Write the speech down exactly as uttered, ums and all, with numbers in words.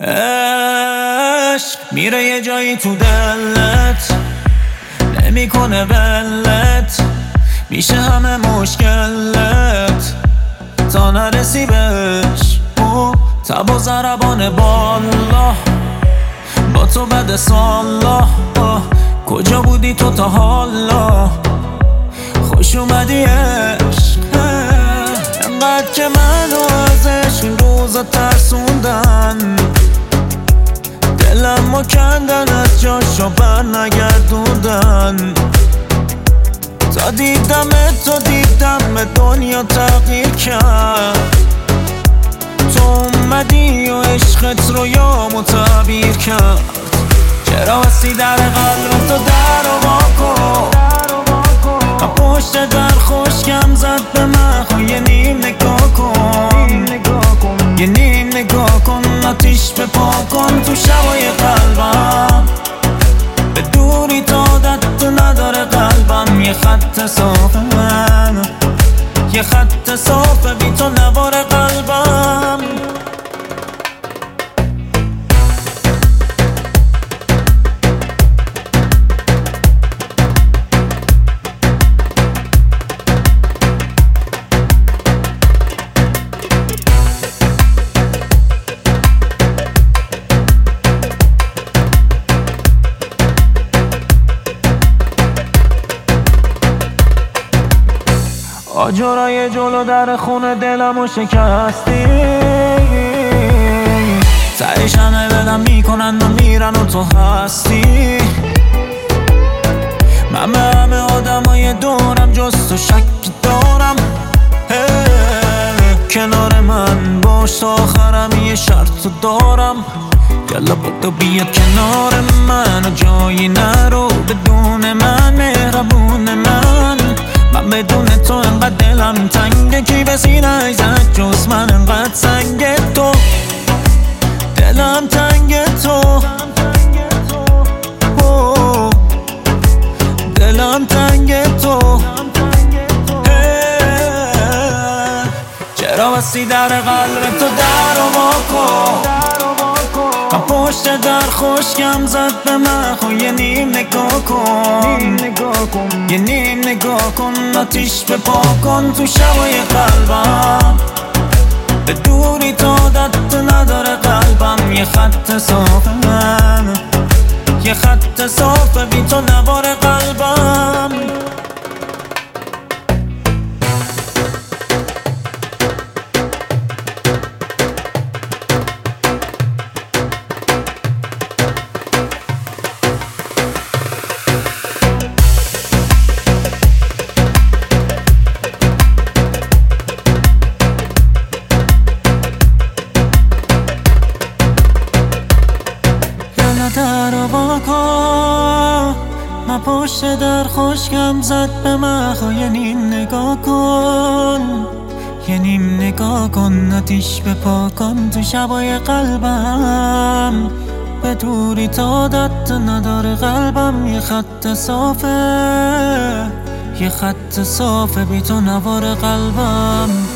عشق میره یه جایی تو دلت، نمیکنه ولت، میشه همه مشکلت تا نرسی بهش. او تب و ضربان بالا با تو بد سالا، کجا بودی تو تا حالا؟ خوش اومدی عشق، انقدر که منو ازش این روزا ترسوندن، دلم و کندن از جاشو بر نگردوندن. تا دیدم تو دیدم دنیا تغییر کرد، تو اومدی و عشقت رو یامو تعبیر کرد. چرا بستی در قلب تو در و واکن، پشت در خوشگم زد به من، خو یه نیم نگاه کن، یه نیم نگاه کن، آتیش به پا کن تو شبای قلبم. به دوری تا عادت نداره قلبم، یه خط صاف من، یه خط صاف بی تو نوار قلبم. آجرای جلو در خونه دلمو شکستی، تهش همه بدم میکنن و میرن و تو هستی. من به همه آدمای دورم جز تو شک دارم، کنار من باش تا آخرم یه شرط دارم. یالا بدو بیا کنار من و جایی نرو بدون من، مهربون من. من بدون تو انقدر دلم تنگه، کی به سینه ایزد جز من انقدر سنگ تو، دلم تنگ تو، دلم تنگ تو. چرا بستی در قلب تو در و واکن، پشت در خوشگم زد به من، خو یه نیم نگاه کن، یه نیم نگاه کن، آتیش به پا کن تو شبای قلبم. به دوری تا عادت نداره قلبم، یه خط صاف من، یه خط صاف بی تو نوار قلبم. در و واکن، من پشت در خوشگم زد به من، خو یه نیم نگاه کن، یه نیم نگاه کن، آتیش به پا کن تو شبای قلبم. به دوری تا عادت نداره قلبم، یه خط صافه، یه خط صافه بی تو نوار قلبم.